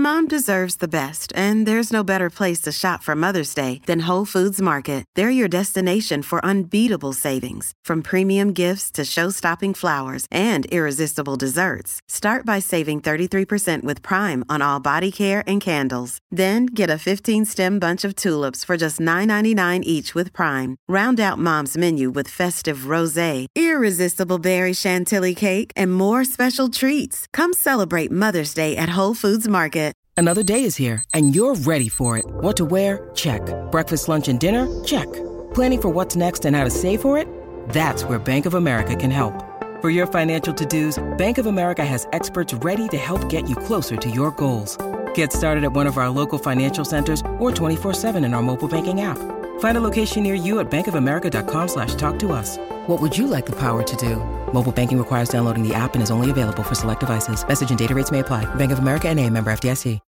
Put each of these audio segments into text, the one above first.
Mom deserves the best, and there's no better place to shop for Mother's Day than Whole Foods Market. They're your destination for unbeatable savings, from premium gifts to show-stopping flowers and irresistible desserts. Start by saving 33% with Prime on all body care and candles. Then get a 15-stem bunch of tulips for just $9.99 each with Prime. Round out Mom's menu with festive rosé, irresistible berry chantilly cake, and more special treats. Come celebrate Mother's Day at Whole Foods Market. Another day is here, and you're ready for it. What to wear? Check. Breakfast, lunch, and dinner? Check. Planning for what's next and how to save for it? That's where Bank of America can help. For your financial to-dos, Bank of America has experts ready to help get you closer to your goals. Get started at one of our local financial centers or 24/7 in our mobile banking app. Find a location near you at bankofamerica.com/talktous. What would you like the power to do? Mobile banking requires downloading the app and is only available for select devices. Message and data rates may apply. Bank of America N.A., member FDIC.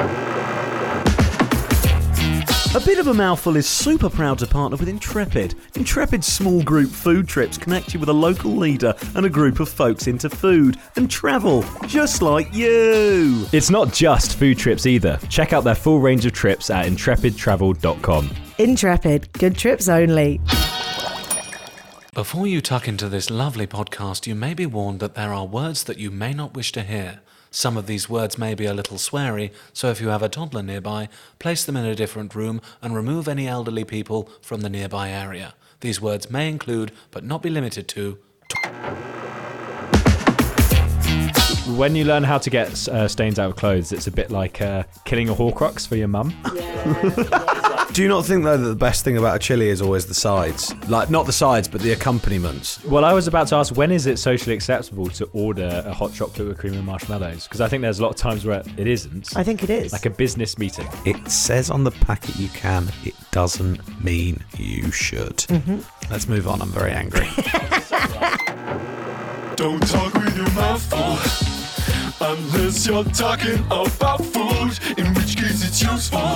A Bit of a Mouthful is super proud to partner with Intrepid. Intrepid's small group food trips connect you with a local leader and a group of folks into food and travel, just like you. It's not just food trips either. Check out their full range of trips at intrepidtravel.com. Intrepid, good trips only. Before you tuck into this lovely podcast, you may be warned that there are words that you may not wish to hear. Some of these words may be a little sweary, so if you have a toddler nearby, place them in a different room and remove any elderly people from the nearby area. These words may include, but not be limited to, When you learn how to get stains out of clothes, it's a bit like killing a Horcrux for your mum. Do you not think, though, that the best thing about a chili is always the sides? Like, not the sides, but the accompaniments. Well, I was about to ask, when is it socially acceptable to order a hot chocolate with cream and marshmallows? Because I think there's a lot of times where it isn't. I think it is. Like a business meeting. It says on the packet you can. It doesn't mean you should. Mm-hmm. Let's move on. I'm very angry. Don't talk with your mouth full unless you're talking about food, in which case it's useful.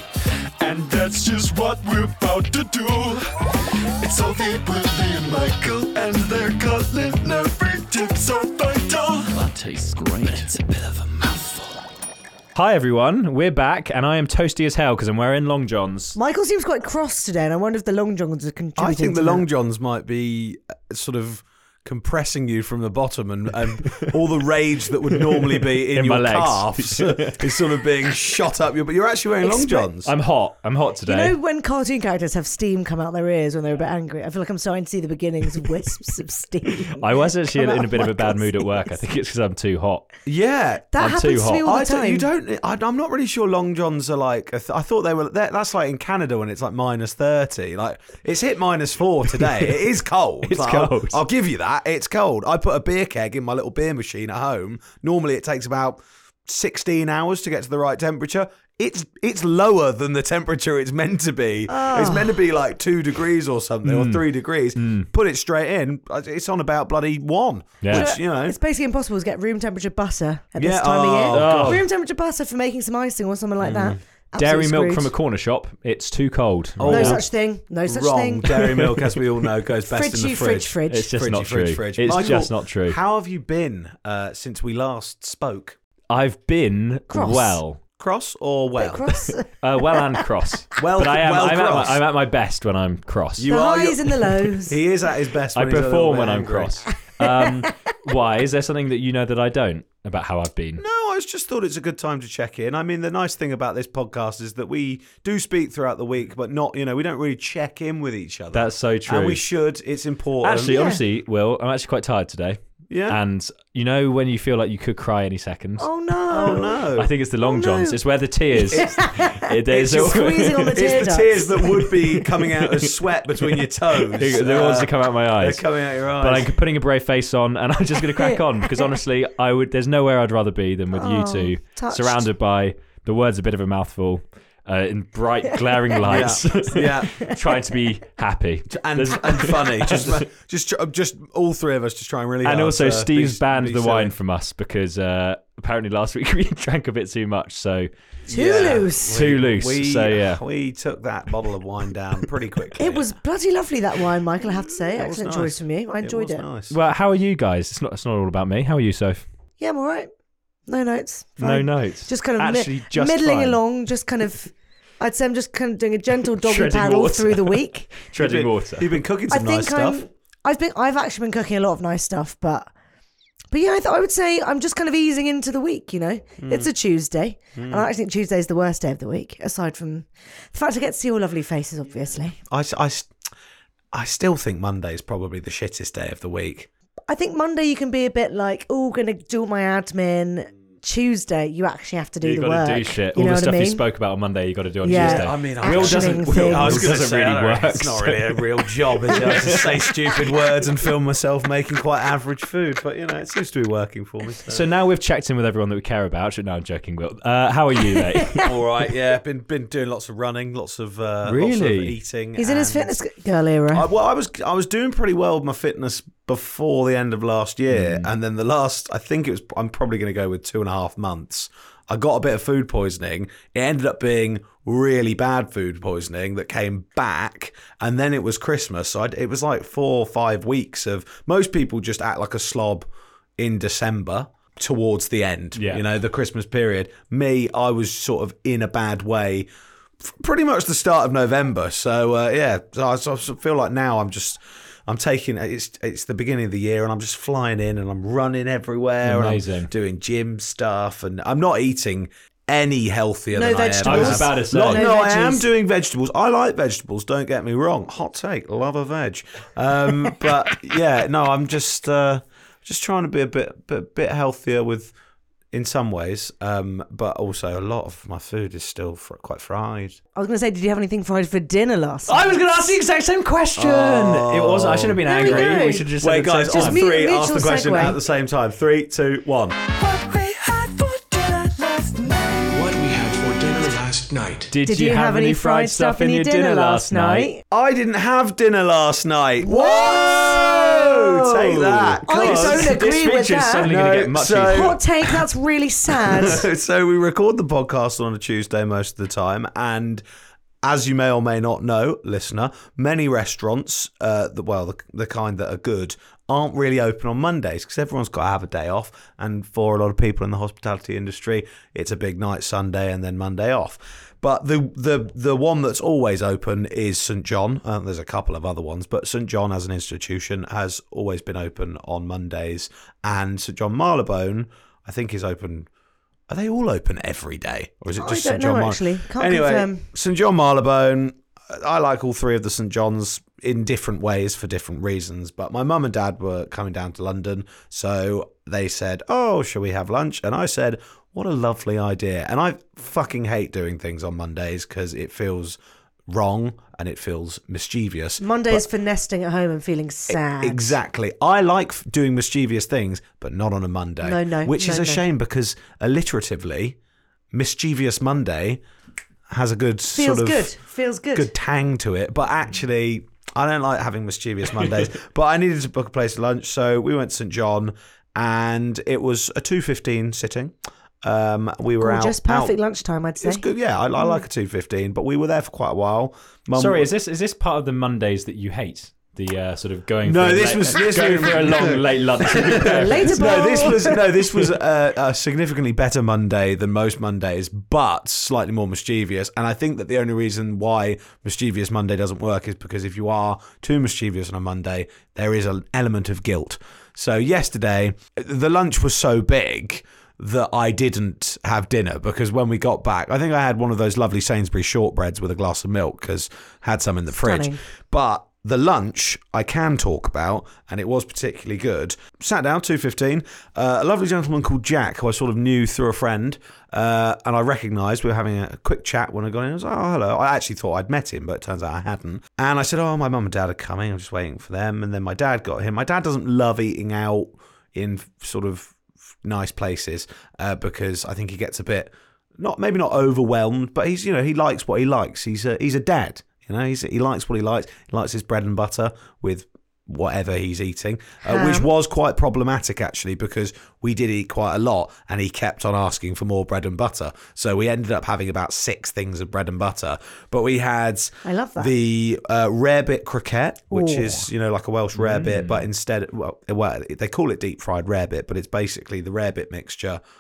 And that's just what we're about to do. It's all Willie and Michael, and their culinary tips are vital. That tastes great. But it's a bit of a mouthful. Hi everyone, we're back, and I am toasty as hell because I'm wearing long johns. Michael seems quite cross today, and I wonder if the long johns are contributing. I think the to long that. johns might be sort of compressing you from the bottom, and all the rage that would normally be in your my legs. calves is sort of being shot up. But you're actually wearing long johns. I'm hot today. You know when cartoon characters have steam come out their ears when they're a bit angry? I feel like I'm starting to see the beginnings of wisps of steam. I was actually in a bit of a bad Michael's mood at work. I ears. think it's because I'm too hot. Yeah, That I'm happens too to me hot. all the time. I'm not really sure long johns are like. I thought they were. That's like in Canada when it's like -30. Like it's hit -4 today. It is cold. It's Like, cold. I'll give you that. It's cold. I put a beer keg in my little beer machine at home. Normally it takes about 16 hours to get to the right temperature. It's lower than the temperature it's meant to be. It's meant to be like 2 degrees or something, or 3 degrees. Put it straight in. It's on about bloody 1. Yeah. Which, you know. It's basically impossible to get room temperature butter at this Yeah, time of year. God. Room temperature butter for making some icing or something like that. Dairy Absolutely milk screwed. from a corner shop, it's too cold. Oh, No yeah. such thing. No such Wrong. thing. Dairy milk, as we all know, goes best in the fridge. It's just Fridgy, not true. fridge. It's Michael, just not true. How have you been since we last spoke? I've been Cross. well. Cross or well? Cross. Well and cross. Well, but I'm cross. at my best when I'm cross. You The are highs your- and the lows. He is at his best. I When he's a little perform bit when I'm angry. cross. Why? Is there something that you know that I don't about how I've been? No, I just thought it's a good time to check in. I mean, the nice thing about this podcast is that we do speak throughout the week, but not, we don't really check in with each other. That's so true. And we should. It's important. Actually, honestly, Will, I'm actually quite tired today. Yeah. And you know when you feel like you could cry any second? Oh no. Oh no. I think it's the long johns. It's where the tears. It's squeezing on the It's tear the ducts. tears that would be coming out as sweat between your toes. the ones that come out my eyes. They're coming out your eyes. But I'm putting a brave face on, and I'm just going to crack on because honestly, There's nowhere I'd rather be than with you two, touched. surrounded by the words a bit of a mouthful, in bright, glaring lights. Yeah. Trying to be happy and funny. Just all three of us just trying really hard. And also, to Steve's be banned the silly. wine from us because apparently last week we drank a bit too much. So Too loose. Too loose. So yeah, we took that bottle of wine down pretty quickly. It was bloody lovely, that wine, Michael, I have to say. It was Excellent nice. choice from you. I enjoyed was it. Nice. Well, how are you guys? It's not all about me. How are you, Soph? Yeah, I'm all right. No notes. No Fine. notes. Just kind of Actually, just middling fine. along. Just kind of. I'd say I'm just kind of doing a gentle doggy Treading paddle water. through the week. Treading water. You've been cooking I some nice think stuff. I've actually been cooking a lot of nice stuff, but yeah, I would say I'm just kind of easing into the week. It's a Tuesday, and I actually think Tuesday is the worst day of the week, aside from the fact I get to see your lovely faces, obviously. I still think Monday is probably the shittest day of the week. I think Monday you can be a bit like, oh, going to do all my admin. Tuesday, you actually have to do You the got work. to do shit. You All know the what stuff I mean? you spoke about on Monday, you got to do on Yeah. Tuesday. I mean, Will doesn't things. I was going to doesn't say, really I don't know, work, it's not so- really a real job, is it? I just say stupid words and film myself making quite average food, but it seems to be working for me. So now we've checked in with everyone that we care about. No, I'm joking, Will. How are you, mate? all right, yeah, been doing lots of running, lots of Really? eating. He's in his and- fitness girl era. I was doing pretty well with my fitness before the end of last year, and then I'm probably going to go with 2.5 months. I got a bit of food poisoning. It ended up being really bad food poisoning that came back, and then it was Christmas. So it was like 4 or 5 weeks of, most people just act like a slob in December towards the end, the Christmas period. Me, I was sort of in a bad way pretty much the start of November. So I feel like now I'm taking it's the beginning of the year, and I'm just flying in, and I'm running everywhere. Amazing. And I'm doing gym stuff, and I'm not eating any healthier No than vegetables. I I ever was have. about to say. No I am veggies. doing vegetables. I like vegetables. Don't get me wrong. Hot take, love a veg. But yeah, no, I'm just trying to be a bit healthier in some ways, but also a lot of my food is still quite fried. I was going to say, did you have anything fried for dinner last night? I was going to ask the exact same question. It was. I should have been There we angry. go. We should have just Wait, said guys, the same on time. mu- three, ask the mutual question segue. at the same time. 3, 2, 1. What we had for dinner last night. Did you have any fried stuff in your dinner last night? I didn't have dinner last night. Whoa! Take that. I cuz- don't agree This with feature's that. suddenly No, going to get much so- easier. Hot take, that's really sad. So we record the podcast on a Tuesday most of the time, and as you may or may not know, listener, many restaurants, the kind that are good, aren't really open on Mondays because everyone's got to have a day off, and for a lot of people in the hospitality industry, it's a big night Sunday and then Monday off. But the one that's always open is St John. There's a couple of other ones, but St John as an institution has always been open on Mondays, and St John Marylebone, I think, is open. Are they all open every day, or is it just I St don't John? know, actually. Can't anyway, confirm. St John Marylebone. I like all three of the St Johns in different ways for different reasons. But my mum and dad were coming down to London, so they said, "Oh, shall we have lunch?" And I said, "What a lovely idea!" And I fucking hate doing things on Mondays because it feels wrong and it feels mischievous. Mondays for nesting at home and feeling sad. Exactly. I like doing mischievous things, but not on a Monday. No, Which is no, a no. shame because alliteratively, mischievous Monday has a good Feels sort of Feels good. good tang to it. But actually, I don't like having mischievous Mondays. But I needed to book a place to lunch, so we went to St John, and it was a 2:15 sitting. We were Gorgeous, perfect lunchtime, I'd say. It's good, yeah. I like a 2:15, but we were there for quite a while. Mum, Sorry, is this part of the Mondays that you hate? The sort of going No, for this a was- late, this going was- for a long late lunch. Later, This was a significantly better Monday than most Mondays, but slightly more mischievous. And I think that the only reason why mischievous Monday doesn't work is because if you are too mischievous on a Monday, there is an element of guilt. So yesterday, the lunch was so big that I didn't have dinner because when we got back, I think I had one of those lovely Sainsbury's shortbreads with a glass of milk because I had some in the fridge. Stunning. But the lunch I can talk about, and it was particularly good. Sat down, 2:15. A lovely gentleman called Jack, who I sort of knew through a friend, and I recognised. We were having a quick chat when I got in. I was like, "Oh, hello." I actually thought I'd met him, but it turns out I hadn't. And I said, "Oh, my mum and dad are coming. I'm just waiting for them." And then my dad got him. My dad doesn't love eating out in sort of nice places because I think he gets a bit maybe not overwhelmed, but he's he likes what he likes. He's a dad. He likes what he likes. He likes his bread and butter with whatever he's eating, which was quite problematic actually because we did eat quite a lot and he kept on asking for more bread and butter. So we ended up having about 6 things of bread and butter. But we had I love that. the rarebit croquette, which is like a Welsh rarebit, but instead, well, they call it deep fried rarebit, but it's basically the rarebit mixture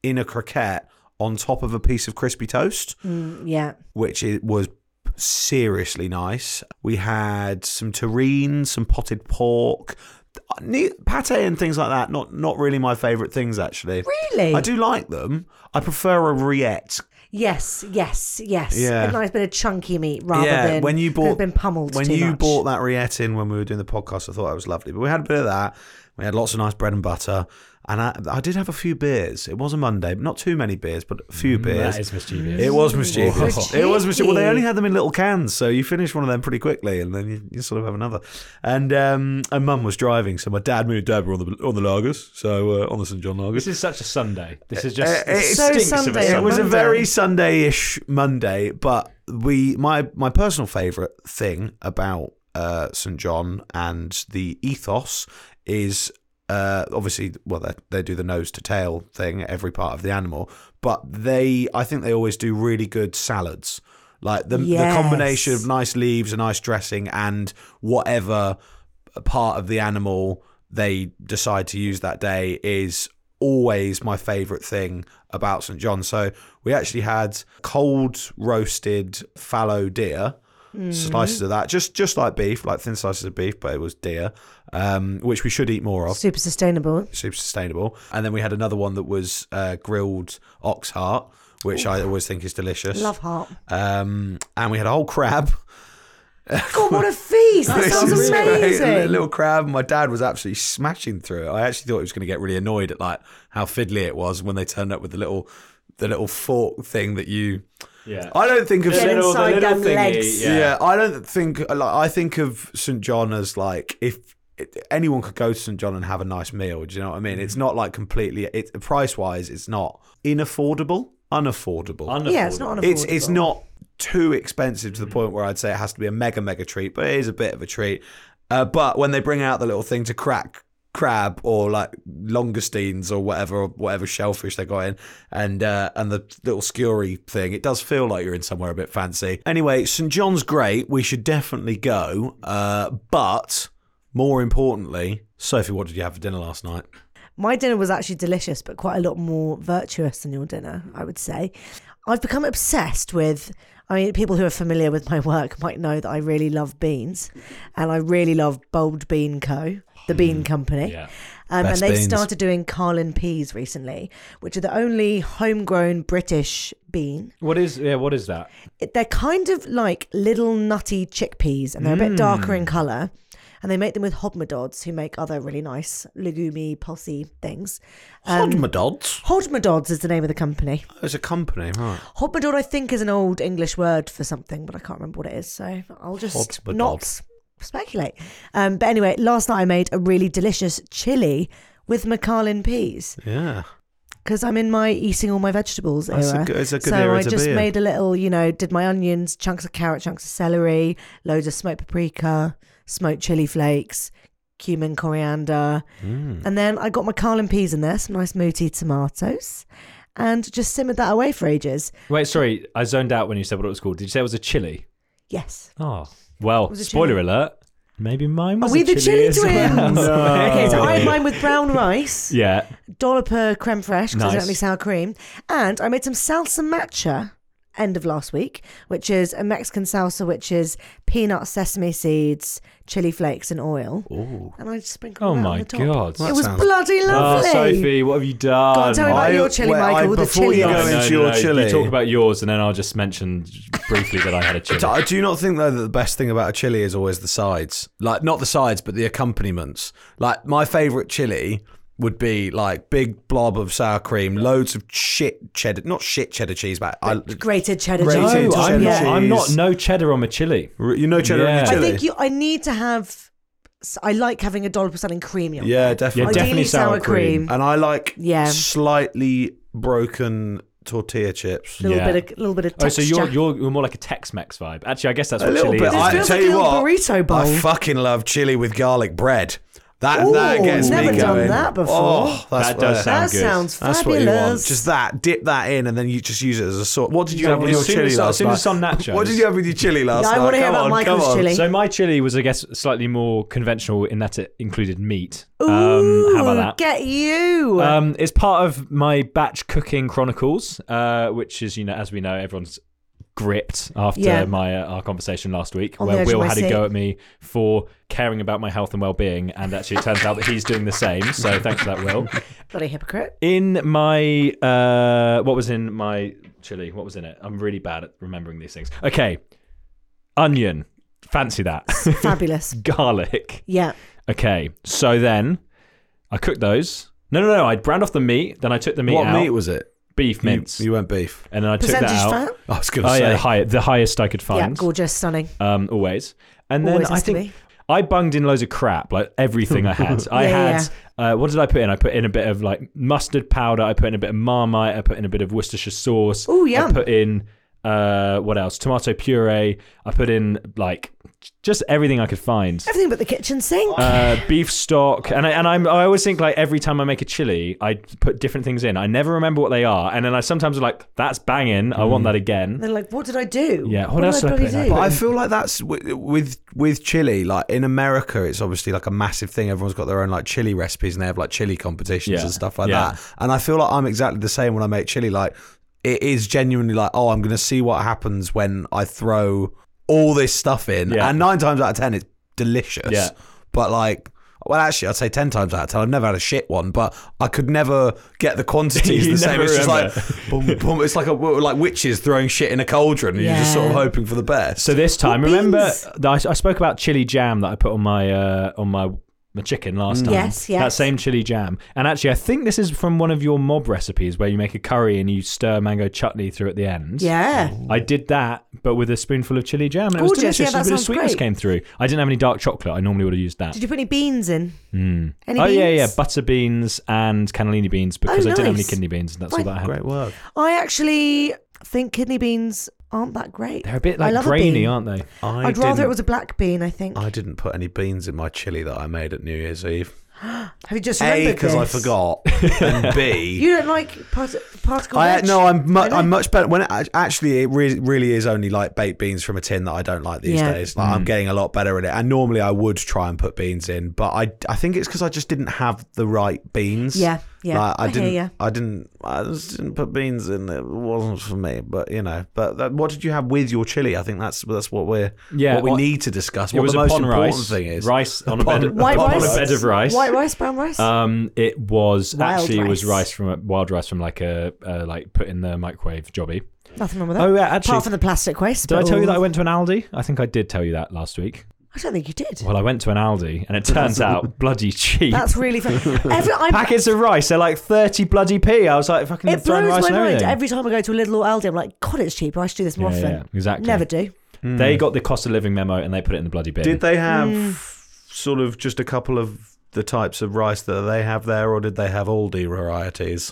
in a croquette on top of a piece of crispy toast, which was seriously nice. We had some terrine, some potted pork, pate and things like that. Not really my favourite things, actually. Really? I do like them. I prefer a rillette. Yes. Yeah. A nice bit of chunky meat rather than when you bought, been pummeled when too you much. bought that rillette in when we were doing the podcast, I thought that was lovely. But we had a bit of that. We had lots of nice bread and butter. And I did have a few beers. It was a Monday, but not too many beers, but a few beers. That is mischievous. It was mischievous. Oh. It was mischievous. Well, they only had them in little cans, so you finish one of them pretty quickly, and then you sort of have another. And Mum was driving, so me and Dad were on the lagers, so on the St John lagers. This is such a Sunday. This is just so stinks Sunday. of a Sunday. It was a Monday. very Sunday-ish Monday, but my personal favourite thing about St John and the ethos is obviously, well, they do the nose to tail thing at every part of the animal, but I think they always do really good salads. Like the combination of nice leaves, a nice dressing, and whatever part of the animal they decide to use that day is always my favourite thing about St John. So we actually had cold roasted fallow deer, slices of that, just like beef, like thin slices of beef, but it was deer, which we should eat more of. Super sustainable. And then we had another one that was grilled ox heart, which I always think is delicious. Love heart. And we had a whole crab. God, what a feast! That sounds Which is great. amazing. A little crab. My dad was absolutely smashing through it. I actually thought he was going to get really annoyed at like how fiddly it was when they turned up with the little fork thing that you. Yeah. I don't think of Get inside them thingy, legs. Yeah, I don't think. I think of St John as like if anyone could go to St John and have a nice meal. Do you know what I mean? It's not like completely. Price wise, it's not unaffordable. Yeah, it's not unaffordable. It's not too expensive to the point where I'd say it has to be a mega treat, but it is a bit of a treat. But when they bring out the little thing to crack crab or like langoustines or whatever shellfish they got in, and the little skewery thing, it does feel like you're in somewhere a bit fancy. Anyway, St John's great. We should definitely go. But more importantly, Sophie, what did you have for dinner last night? My dinner was actually delicious, but quite a lot more virtuous than your dinner, I would say. I've become obsessed with, people who are familiar with my work might know that I really love beans, and I really love Bold Bean Co., the bean company. Yeah. And Best they've beans. started doing Carlin peas recently, which are the only homegrown British bean. What is that? They're kind of like little nutty chickpeas, and they're a bit darker in colour. And they make them with Hodmedods, who make other really nice legume, pulsy things. Hodmedods? Hodmedods is the name of the company. It's a company, right? Hodmedod, I think, is an old English word for something, but I can't remember what it is. So I'll just Hodmedod. not speculate. But anyway, last night I made a really delicious chili with Macallan peas. Yeah. Because I'm in my eating all my vegetables It's era. a good so era I to just be in. made a little, did my onions, chunks of carrot, chunks of celery, loads of smoked paprika, smoked chili flakes, cumin, coriander. And then I got my Carlin peas in there, some nice muti tomatoes, and just simmered that away for ages. Wait, sorry, I zoned out when you said what it was called. Did you say it was a chili? Yes. Oh, well, was a spoiler chili. alert. Maybe mine was Are we a the chili as twins? well. Okay, so I had mine with brown rice, Yeah. dollop of creme fraiche, because I don't Nice. need sour cream, and I made some salsa matcha end of last week, which is a Mexican salsa, which is peanuts, sesame seeds, chili flakes, and oil. Ooh. And I just sprinkled Oh that on my the top. God. That It was sounds- bloody Oh, lovely. Sophie, what have you done? Go on, tell me about your chili, Michael. The before chili. you go Yes. into your chili. You talk about yours, and then I'll just mention briefly that I had a chili. Do you not think though that the best thing about a chili is always the sides? Like not the sides, but the accompaniments. Like my favourite chili would be like big blob of sour cream, loads of shit cheddar, not shit cheddar cheese, but Grated cheddar Grated cheese. No, I'm not. cheddar I'm not. cheese. No cheddar on my chili. cheddar in Yeah. your I chili. think I need to have. I like having a dollop of something creamy on Yeah, there. definitely. Yeah, Ideally definitely sour cream. And I like Yeah. slightly broken tortilla chips. Little Yeah. bit of Oh, so texture. you're more like a Tex-Mex vibe. Actually, I guess that's A what little chili bit. is. This I feels tell like a you little what, burrito bowl. I fucking love chili with garlic bread. That gets me never going. done that before. Oh, That does sound That good. sounds That's fabulous. what you want. Just that. Dip that in, and then you just use it as a sort. What did you have with your As soon chili as last it's night? on nachos. What did you have with your chili last night? I want to hear Come about on, Michael's come on. chili. So my chili was, I guess, slightly more conventional in that it included meat. Ooh, how about that? Get you. It's part of my batch cooking chronicles, which is, as we know, everyone's gripped after our conversation last week, On the where edge of Will my had a seat. go at me for caring about my health and well-being, and actually it turns out that he's doing the same. So thanks for that, Will. Bloody hypocrite. In my what was in my chili? What was in it? I'm really bad at remembering these things. Okay, onion. Fancy that. Fabulous. Garlic. Yeah. Okay, so then I cooked those. No. I browned off the meat. Then I took the meat out. What meat was it? Beef mince. You went beef. And then I took that Percentage out. fat? I was going to say. Yeah, the highest I could Yeah, find. gorgeous, stunning. Always. And then Always I has to think be. I bunged in loads of crap, like everything I had. I Yeah, had, what did I put in? I put in a bit of like mustard powder. I put in a bit of Marmite. I put in a bit of Worcestershire sauce. Ooh, yum. I put in, what else? Tomato puree. I put in like just everything I could find. Everything but the kitchen sink. Beef stock, and I always think like every time I make a chili, I put different things in. I never remember what they are, and then I sometimes am like, "That's banging. I want that again." They're like, what did I do? Yeah, what else did I did I put bloody in? do? But I feel like that's with chili. Like in America, it's obviously like a massive thing. Everyone's got their own like chili recipes, and they have like chili competitions and stuff like that. And I feel like I'm exactly the same when I make chili. Like it is genuinely like, oh, I'm going to see what happens when I throw all this stuff in. Yeah. And 9 times out of 10, it's delicious. Yeah. But like, well, actually, I'd say 10 times out of 10. I've never had a shit one, but I could never get the quantities You the same. never It's just like, remember. boom, boom. It's like witches throwing shit in a cauldron, and you're just sort of Yeah. hoping for the best. So this time, What remember beans? that I spoke about chili jam that I put on my chicken last time. Yes, yes. That same chili jam. And actually, I think this is from one of your mob recipes where you make a curry and you stir mango chutney through at the end. Yeah. I did that, but with a spoonful of chili jam, and it was Gorgeous. delicious. Yeah, a that bit of sounds sweetness great. came through. I didn't have any dark chocolate. I normally would have used that. Did you put any beans in? Any Oh beans? yeah, butter beans and cannellini beans because Oh, I didn't have any nice. kidney beans, and that's all Fine. that I had. Great work. I actually think kidney beans aren't that great. They're a bit I like love a grainy, bean. aren't they? I'd rather it was a black bean, I think. I didn't put any beans in my chili that I made at New Year's Eve. Have you just A, remembered because I this? forgot, and B, You don't like particle veg? I'm Really? much better when actually it really is only like baked beans from a tin that I don't like these Yeah. days. Like I'm getting a lot better at it, and normally I would try and put beans in, but I think it's because I just didn't have the right beans. Yeah, yeah. Like, I hear ya. I just didn't put beans in. It wasn't for me, but what did you have with your chili? I think that's what we need to discuss. It What was the most upon important rice. thing is Rice on a bed of, White on rice? a bed of rice. White rice, brown rice? It was Wild actually it was rice. wild rice from like a like put in the microwave jobby. Nothing wrong with that. Oh yeah, actually, Apart from the plastic waste. did I but tell you that I all- went to an Aldi? I think I did tell you that last week. I don't think you did. Well, I went to an Aldi and it turns out bloody cheap. That's really fun. Packets of rice, they're like 30 bloody p. I was like, fucking It throwing blows rice my and mind. everything. Every time I go to a Lidl or Aldi, I'm like, God, it's cheap. I should do this more often. Yeah, exactly. Never do. They got the cost of living memo and they put it in the bloody bin. Did they have sort of just a couple of the types of rice that they have there, or did they have Aldi varieties?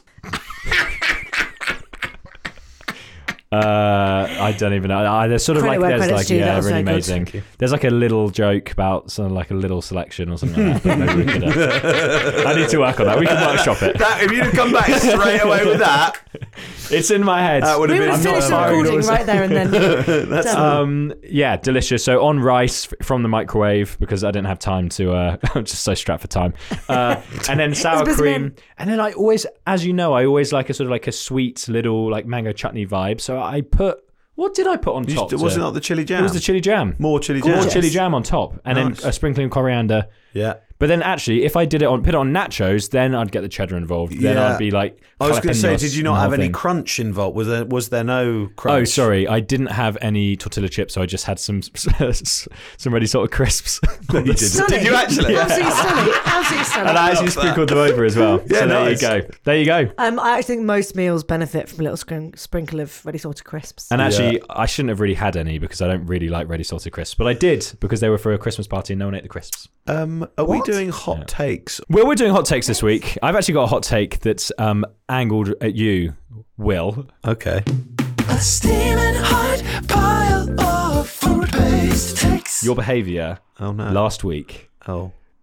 I don't even know. There's sort of Credit like where there's credit's like due, that yeah, was really very good. amazing. There's like a little joke about sort of like a little selection or something like that. But maybe we could, I need to work on that. We can workshop it. If you'd have come back straight away with that, It's in my head. that would We have would been. have finished the I'm not recording right there and then. Done. Yeah, delicious. So on rice from the microwave because I didn't have time to. I'm just so strapped for time. And then sour busy cream. man. And then I always, as you know, I always like a sort of like a sweet little like mango chutney vibe. So I put. What did I put on top? Was it not the chili jam? It was the chili jam. More chili jam. More Gorgeous. chili jam on top, and Nice. then a sprinkling of coriander. Yeah. But then actually, if I did it on put it on nachos, then I'd get the cheddar involved. Then Yeah. I'd be like, I was going to say, jalapenos did you and not the have whole any thing. crunch involved? Was there no crunch? Oh, sorry, I didn't have any tortilla chips, so I just had some ready sort of crisps. Stunning. Did you actually? Absolutely stunning. Absolutely stunning. And I actually sprinkled them over as well. Yeah, so nice. there you go. There you go. I actually think most meals benefit from a little sprinkle of ready salted crisps. And actually, I shouldn't have really had any because I don't really like ready salted crisps, but I did because they were for a Christmas party and no one ate the crisps. Are we doing hot takes? Well, we're doing hot takes this week. I've actually got a hot take that's angled at you, Will. Okay. A steaming hot pile of food paste takes. Your behaviour Oh no. last week Oh.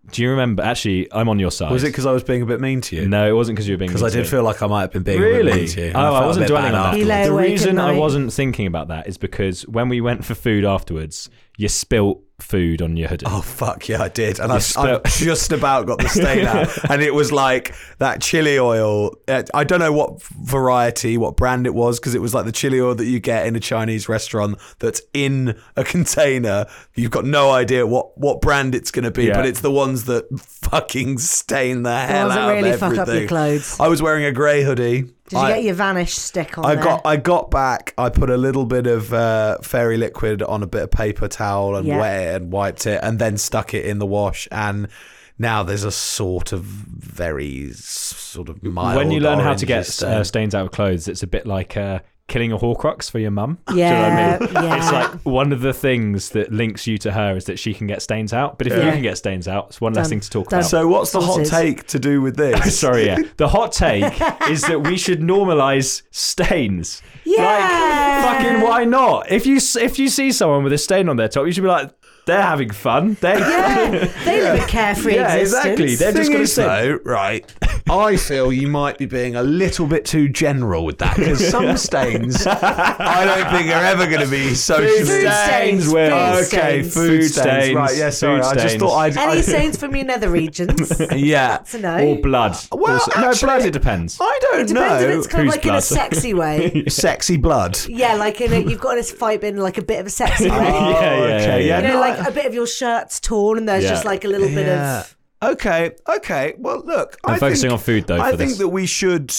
Do you remember? Actually, I'm on your side. Was it because I was being a bit mean to you? No, it wasn't because you were being mean Because I did feel like I might have been being a bit mean to you. Oh, I wasn't dwelling on that. He lay The awake reason at I night. wasn't thinking about that is because when we went for food afterwards, you spilt food on your hoodie. Oh, fuck yeah, I did. And I spilt- just about got the stain out. And it was like that chili oil. I don't know what variety, what brand it was, because it was like the chili oil that you get in a Chinese restaurant that's in a container. You've got no idea what brand it's going to be, Yeah. but it's the ones that fucking stain the hell doesn't out really of fuck everything. up your clothes. I was wearing a grey hoodie. Did you get your Vanish stick on there? I got back. I put a little bit of fairy liquid on a bit of paper towel and wet it and wiped it, and then stuck it in the wash. And now there's a sort of very sort of mild. When you learn how to get orangey stain. stains out of clothes, it's a bit like killing a Horcrux for your mum. Yeah, Do you know what I mean? yeah. It's like one of the things that links you to her is that she can get stains out. But if you can get stains out, it's one less Done. thing to talk Done. about. So what's the hot Sorted. take to do with this? Sorry, yeah. The hot take is that we should normalise stains. Yeah. Like, fucking why not? If you see someone with a stain on their top, you should be like, they're having fun. They live a carefree Yeah, existence. exactly. They're just Thing going to is, say, though, right? I feel you might be being a little bit too general with that, because some stains I don't think are ever going to be socially. Food stains, Will. food Okay, stains. food stains. Right, yeah, sorry. Food I just stains. thought I'd. Any stains from your nether regions? Yeah. To know. or blood. Well, Also- no, actually, blood, it depends. I don't It depends know. if it's kind of Whose like in a blood? sexy way. Sexy blood. Yeah, like you've got this fight in like a bit of a sexy way. okay, yeah. You know, no, like a bit of your shirt's torn and there's Yeah. just like a little bit of... Okay. Well, look. I'm focusing on food, though, I for think this. that we should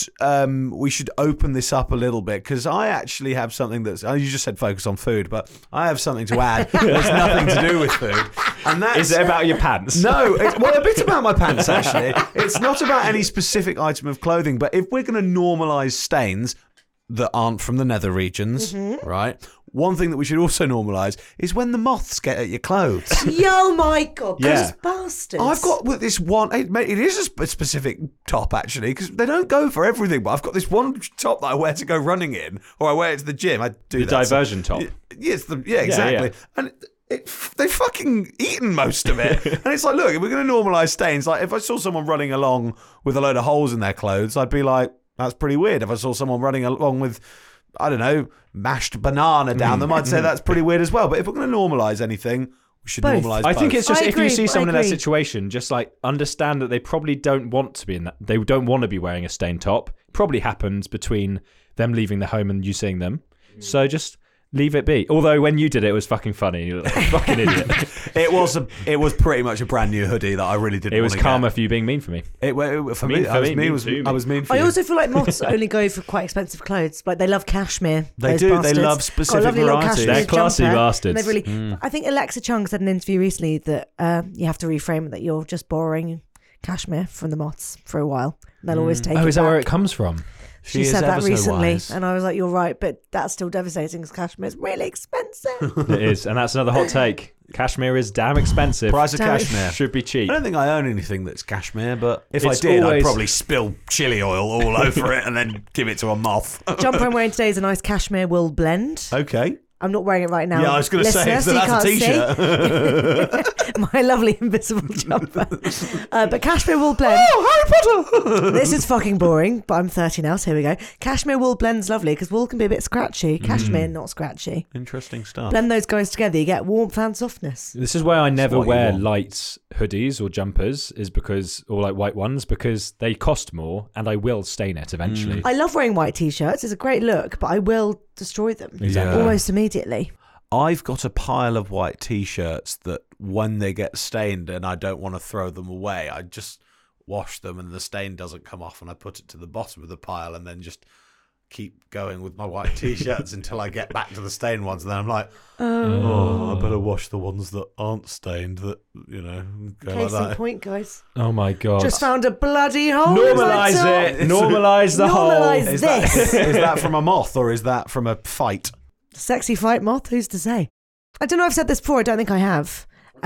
open this up a little bit, because I actually have something that's. You just said focus on food, but I have something to add that's nothing to do with food, and that's. Is it about your pants? No, well, a bit about my pants, actually. It's not about any specific item of clothing, but if we're going to normalise stains that aren't from the nether regions, right? One thing that we should also normalise is when the moths get at your clothes. Yo, my God, Yeah. those bastards. I've got this one. It is a specific top, actually, because they don't go for everything. But I've got this one top that I wear to go running in, or I wear it to the gym. I do The that. diversion top. Yes, exactly. yeah. And they've fucking eaten most of it. And it's like, look, if we're going to normalise stains, like if I saw someone running along with a load of holes in their clothes, I'd be like, that's pretty weird. If I saw someone running along with, I don't know, mashed banana down them, I'd say that's pretty weird as well. But if we're going to normalise anything, we should Both. normalise I both. think it's just I if you agree, see I someone in that agree. situation, just like understand that they probably don't want to be in that. They don't want to be wearing a stained top. Probably happens between them leaving the home and you seeing them. So just leave it be. Although when you did it, it was fucking funny. You look like a fucking idiot. It was pretty much a brand new hoodie that I really didn't. It was wanna karma get. for you being mean for me. For Mean me, for I was me, mean. mean Was, to me. I was mean for I you. also feel like moths only go for quite expensive clothes. Like they love cashmere. They those do. They bastards. love Got a specific lovely little varieties. cashmere They're classy jumper, bastards. and they've really, I think Alexa Chung said in an interview recently that you have to reframe it that you're just borrowing cashmere from the moths for a while. And they'll always take it Oh, is that where back. it comes from? She is said ever that so recently, wise. and I was like, "You're right," but that's still devastating because cashmere is really expensive. It is, and that's another hot take. Cashmere is damn expensive. Price of Damn it. cashmere. Should be cheap. I don't think I own anything that's cashmere, but if It's I did, I'd always- probably spill chili oil all over it and then give it to a moth. Jumper I'm wearing today is a nice cashmere wool blend. Okay. I'm not wearing it right now. Yeah, I was going to say, Listener, so that's a you can't t-shirt. see. My lovely invisible jumper. But cashmere wool blend. Oh, Harry Potter! This is fucking boring, but I'm 30 now, so here we go. Cashmere wool blend's lovely because wool can be a bit scratchy. Cashmere, not scratchy. Interesting stuff. Blend those guys together, you get warmth and softness. This is why I never what you wear want. light hoodies or jumpers, is because, or like white ones, because they cost more and I will stain it eventually. I love wearing white t-shirts. It's a great look, but I will destroy them Exactly. almost immediately. I've got a pile of white t-shirts that when they get stained and I don't want to throw them away, I just wash them and the stain doesn't come off and I put it to the bottom of the pile and then just keep going with my white t-shirts until I get back to the stained ones. And then I'm like, oh, I better wash the ones that aren't stained that, you know, go Case like in that. point, guys. Oh my god. Just found a bloody hole. Normalise in the top. it. Normalise the Normalise whole. Is that, this. is that from a moth or is that from a fight? Sexy fight moth? Who's to say? I don't know if I've said this before. I don't think I have.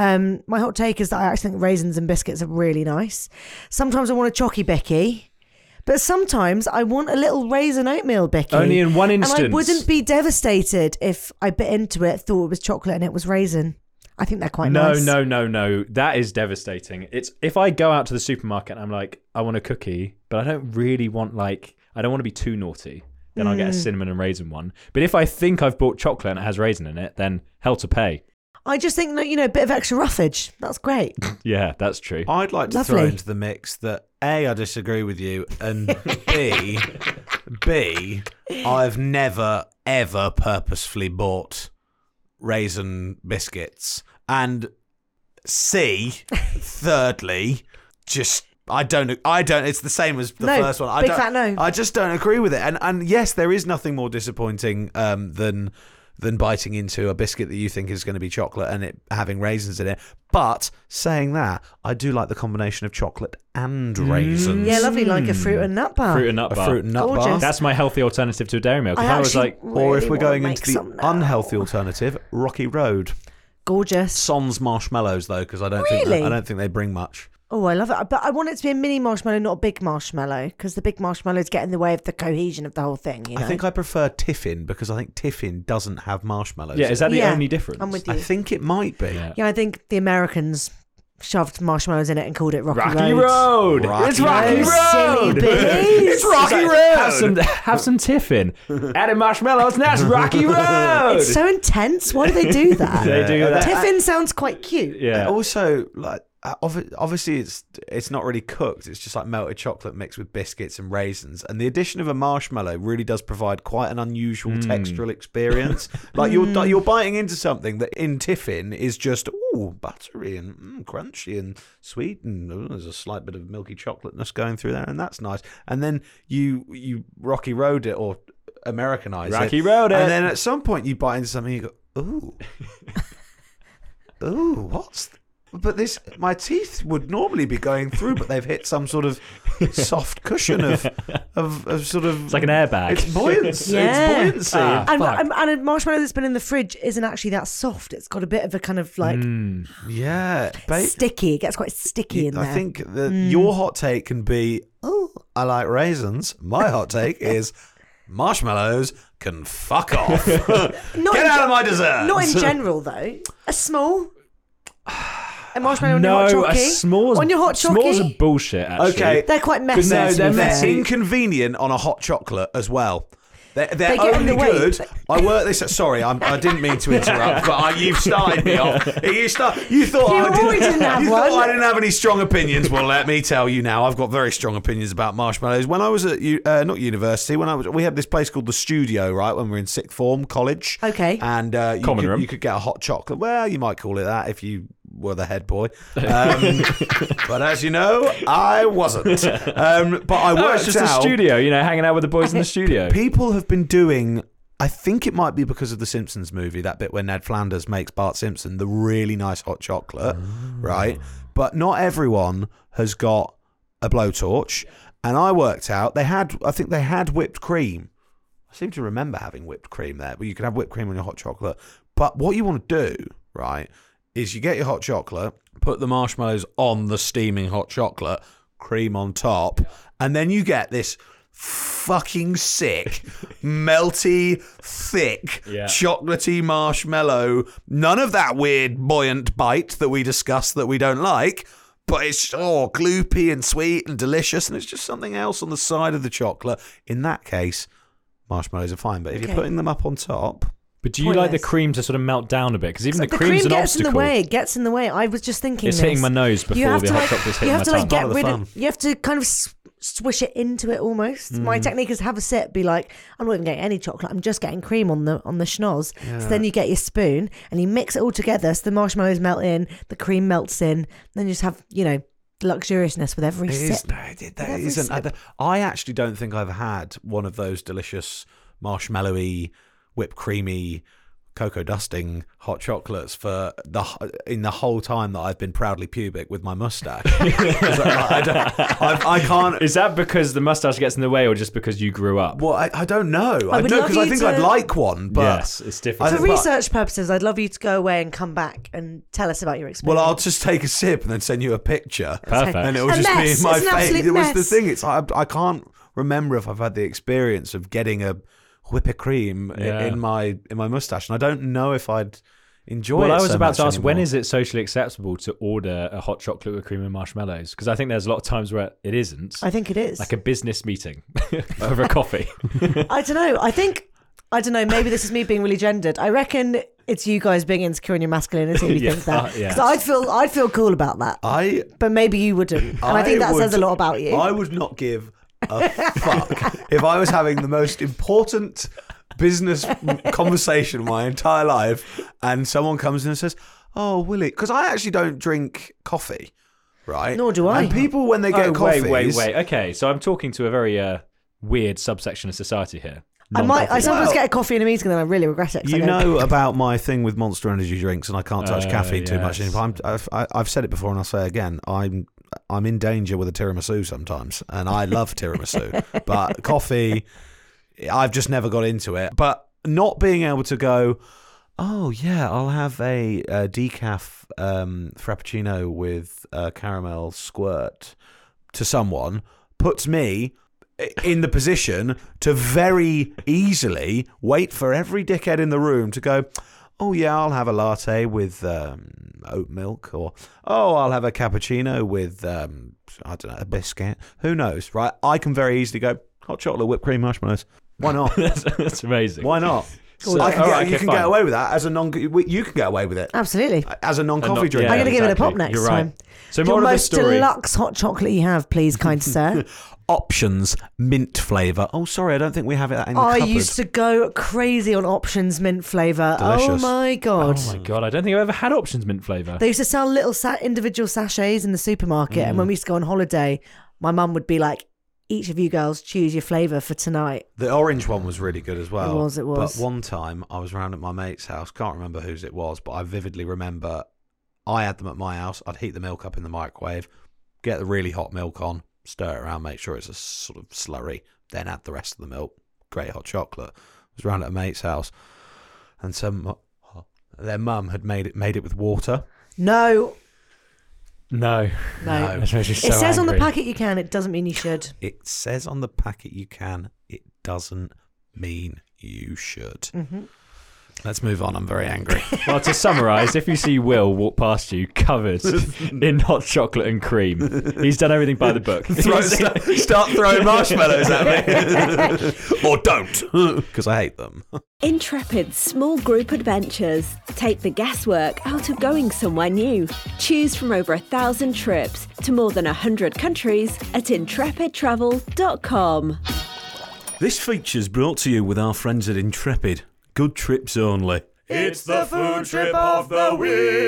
My hot take is that I actually think raisins and biscuits are really nice. Sometimes I want a chocky Bicky, but sometimes I want a little raisin oatmeal Bicky. Only in one And I instance. wouldn't be devastated if I bit into it, thought it was chocolate and it was raisin. I think they're quite nice. No. That is devastating. It's if I go out to the supermarket and I'm like, I want a cookie, but I don't really want I don't want to be too naughty. Then I'll get a cinnamon and raisin one. But if I think I've bought chocolate and it has raisin in it, then hell to pay. I just think that, a bit of extra roughage. That's great. Yeah, that's true. I'd like to Lovely. throw into the mix that A, I disagree with you, and B, I've never, ever purposefully bought raisin biscuits. And C, thirdly, just... I don't. It's the same as the first one. Big fat no. I just don't agree with it. And yes, there is nothing more disappointing than biting into a biscuit that you think is going to be chocolate and it having raisins in it. But saying that, I do like the combination of chocolate and raisins. Yeah, lovely, like a fruit and nut bar. Fruit and nut bar. Fruit and nut bar. Gorgeous. That's my healthy alternative to a dairy milk. If I was like, Or if we're going wanna into make the some now. unhealthy alternative, Rocky Road. Gorgeous. Sans marshmallows though, because I don't think they bring much. Oh, I love it. But I want it to be a mini marshmallow, not a big marshmallow, because the big marshmallows get in the way of the cohesion of the whole thing. I think I prefer Tiffin because I think Tiffin doesn't have marshmallows. yeah, is that the Yeah, only difference? I'm with you. I think it might be. Yeah, I think the Americans shoved marshmallows in it and called it Rocky Road. Road. It's Rocky Road. Road. Silly bees. It's Rocky It's Road. like, have some Tiffin. Added marshmallows. Now it's Rocky Road. It's so intense. Why do they do that? They do that. Tiffin sounds quite cute. Yeah. Also, like obviously, it's not really cooked. It's just like melted chocolate mixed with biscuits and raisins. And the addition of a marshmallow really does provide quite an unusual textural experience. Like you're biting into something that in Tiffin is just buttery and crunchy and sweet, and there's a slight bit of milky chocolateness going through there, and that's nice. And then you Rocky Road it or Americanize Rocky it, Road it. and then at some point you bite into something and you go, ooh, what's? But my teeth would normally be going through, but they've hit some sort of soft cushion of sort of. It's like an airbag. It's buoyancy. Yeah. It's buoyancy. And a marshmallow that's been in the fridge isn't actually that soft. It's got a bit of a kind of like Yeah, sticky. It gets quite sticky in there. I think that your hot take can be, I like raisins. My hot take is marshmallows can fuck off. Get out of my dessert. Not in general though. A marshmallow on your hot chocolate. s'mores. On your hot chocolate. S'mores are bullshit, actually. Okay. They're quite messy. No, they're messy. inconvenient on a hot chocolate as well. They're They get in only the way. good. I work this. Sorry, I didn't mean to interrupt, but you've started me off. You thought already didn't have you one. thought I didn't have any strong opinions. Well, let me tell you now. I've got very strong opinions about marshmallows. When I was at not university, we had this place called the Studio, right? When we were in sixth form college. Okay. And Common room. you could get a hot chocolate. Well, you might call it that if you were the head boy. But as you know, I wasn't. But I worked it's just out. a studio, hanging out with the boys in the studio. People have been doing, I think it might be because of the Simpsons movie, that bit where Ned Flanders makes Bart Simpson the really nice hot chocolate, right? But not everyone has got a blowtorch. And I worked out, I think they had whipped cream. I seem to remember having whipped cream there, but you can have whipped cream on your hot chocolate. But what you want to do, right, is you get your hot chocolate, put the marshmallows on the steaming hot chocolate, cream on top, and then you get this fucking sick, melty, thick, chocolatey marshmallow. None of that weird buoyant bite that we discussed that we don't like, but it's gloopy and sweet and delicious, and it's just something else on the side of the chocolate. In that case, marshmallows are fine, but if you're putting them up on top... But do you like the cream to sort of melt down a bit? Because even the cream's an obstacle. It gets in the way. I was just thinking It's hitting my nose before the hot chocolate's hitting my tongue. get rid of. You have to kind of swish it into it almost. My technique is have a sip, be like, I'm not even getting any chocolate. I'm just getting cream on the schnoz. Yeah. So then you get your spoon and you mix it all together. So the marshmallows melt in, the cream melts in. Then you just have luxuriousness with every sip. I actually don't think I've had one of those delicious marshmallowy, whipped creamy, cocoa dusting hot chocolates in the whole time that I've been proudly pubic with my mustache. I can't. Is that because the mustache gets in the way, or just because you grew up? Well, I don't know. I don't, because I think I'd like one, but yes, it's different. For research purposes, I'd love you to go away and come back and tell us about your experience. Well, I'll just take a sip and then send you a picture. Perfect. And it will just be in my face. It was the thing. It's I can't remember if I've had the experience of getting a whipped cream in my mustache, and I don't know if I'd enjoy Well, it I was so about much to ask, when anymore. is it socially acceptable to order a hot chocolate with cream and marshmallows? Because I think there's a lot of times where it isn't. I think it is. Like a business meeting over a coffee. I don't know. I don't know. Maybe this is me being really gendered. I reckon it's you guys being insecure in your masculinity. You think that? Yeah. Because I'd feel cool about that. But maybe you wouldn't. And I think that says a lot about you. I would not give a fuck if I was having the most important business conversation my entire life and someone comes in and says, "Oh, Willie," because I actually don't drink coffee, right? Nor do I. And people, when they get coffees... Wait. Okay, so I'm talking to a very weird subsection of society here. I sometimes get a coffee in a meeting and then I really regret it. 'cause I You go, know about my thing with Monster Energy drinks, and I can't touch caffeine too much. yes. I've said it before, and I'll say it again. I'm in danger with a tiramisu sometimes, and I love tiramisu. But coffee, I've just never got into it. But not being able to go, oh yeah, I'll have a decaf frappuccino with caramel squirt to someone puts me in the position to very easily wait for every dickhead in the room to go, oh yeah, I'll have a latte with oat milk, or I'll have a cappuccino with I don't know, a biscuit. Who knows, right? I can very easily go hot chocolate, whipped cream, marshmallows. Why not? That's amazing. Why not? So- you alright, can okay, get fine. away with that as a you can get away with it Absolutely. as a non-coffee not- drinker. I'm going to give it a exactly. pop next You're right. time. So Your more of the most story. deluxe hot chocolate you have, please, kind sir. Options mint flavour. Oh, sorry, I don't think we have it in the I cupboard. used to go crazy on Options mint flavour. Delicious. Oh my god. Oh my god, I don't think I've ever had Options mint flavour. They used to sell little individual sachets in the supermarket, and when we used to go on holiday, my mum would be like, each of you girls choose your flavour for tonight. The orange one was really good as well. It was. But one time I was around at my mate's house, can't remember whose it was, but I vividly remember I had them at my house. I'd heat the milk up in the microwave, get the really hot milk on, stir it around, make sure it's a sort of slurry, then add the rest of the milk. Great hot chocolate. I was around at a mate's house, and their mum had made it with water. No. No. That's makes me so It says on the angry. packet you can, it doesn't mean you should. It says on the packet you can. It doesn't mean you should. Mm-hmm. Let's move on. I'm very angry. Well, to summarise, if you see Will walk past you covered in hot chocolate and cream, he's done everything by the book. Start throwing marshmallows at me. Or don't, because I hate them. Intrepid's small group adventures take the guesswork out of going somewhere new. Choose from over 1,000 trips to more than 100 countries at intrepidtravel.com. This feature's brought to you with our friends at Intrepid. Good trips only. It's the food trip of the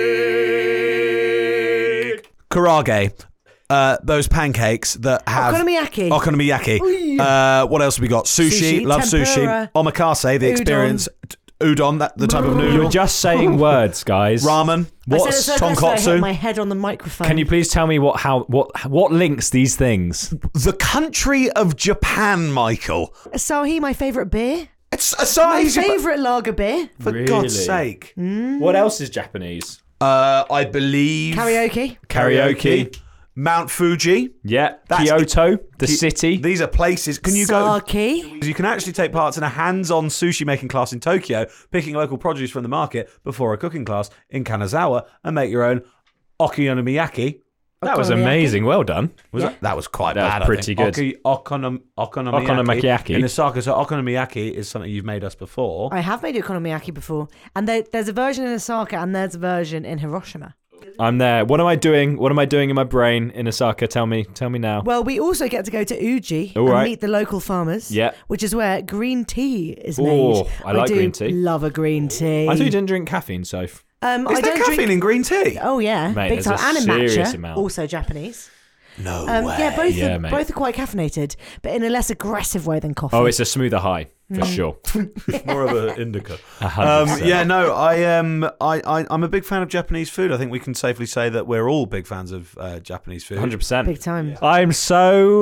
week. Karage. Those pancakes that have Okonomiyaki. Okonomiyaki. What else have we got? Sushi. Sushi, Love tempura. sushi. Omakase, the Udon. experience. Udon, the type of You're noodle. just saying words, guys. Ramen. I said it What's so fast that I hit tonkotsu? my head on the microphone. Can you please tell me what links these things? The country of Japan, Michael. Asahi, my favourite beer. It's My Asahi. favourite lager beer. For Really? God's sake. What else is Japanese? I believe Karaoke. Mount Fuji. Yeah, That's- Kyoto, the city. These are places. Can you go? Sake. You can actually take part in a hands-on sushi making class in Tokyo, picking local produce from the market before a cooking class in Kanazawa, and make your own okonomiyaki. That was Okonomiyaki. amazing. Well done. That was quite That was bad. pretty I think. good. Okonomiyaki. In Osaka. So okonomiyaki is something you've made us before. I have made okonomiyaki before, and there's a version in Osaka and there's a version in Hiroshima. I'm there. What am I doing? What am I doing in my brain in Osaka? Tell me now. Well, we also get to go to Uji All and right. meet the local farmers. Yeah. Which is where green tea is Oh, made. I like do green tea. Love a green tea. I thought you didn't drink caffeine, Soph. I Is there don't caffeine drink. in green tea? Oh yeah, Mate, big there's time. a And in serious matcha, amount. also Japanese. No way. Yeah, Yeah, mate. both are quite caffeinated, but in a less aggressive way than coffee. Oh, it's a smoother high for sure. More of an indica. 100%. Yeah, no, I'm a big fan of Japanese food. I think we can safely say that we're all big fans of Japanese food. 100%. big time. I'm so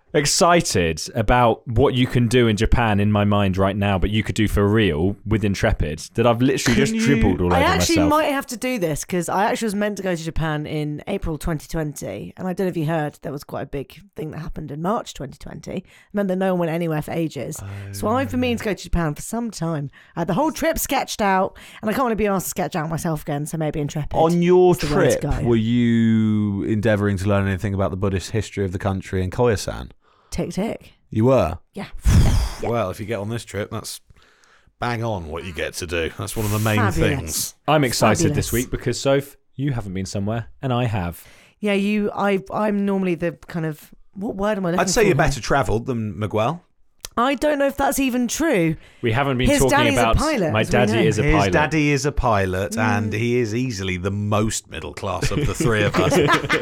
excited about what you can do in Japan in my mind right now, but you could do for real with Intrepid, that I've literally just dribbled all over I myself. actually might have to do this because I actually was meant to go to Japan in April 2020, and I don't know if you heard, there was quite a big thing that happened in March 2020. It meant that no one went anywhere for ages. So I've been meaning to go to Japan for some time. I had the whole trip sketched out, and I can't really be asked to sketch out myself again, so maybe Intrepid. On your is the way to trip, go. were you endeavouring to learn anything about the Buddhist history of the country in Koyasan? Tick tick. You were? Yeah. Well, if you get on this trip, that's bang on what you get to do. That's one of the main Fabulous. things. I'm excited Fabulous. this week because, Soph, you haven't been somewhere, and I have. Yeah, I'm normally the kind of, what word am I looking for? I'd say you're here? better travelled than Miguel. I don't know if that's even true. We haven't been His talking daddy's a about pilot, my as we know. daddy is a His pilot. daddy is a pilot, and he is easily the most middle class of the three of us.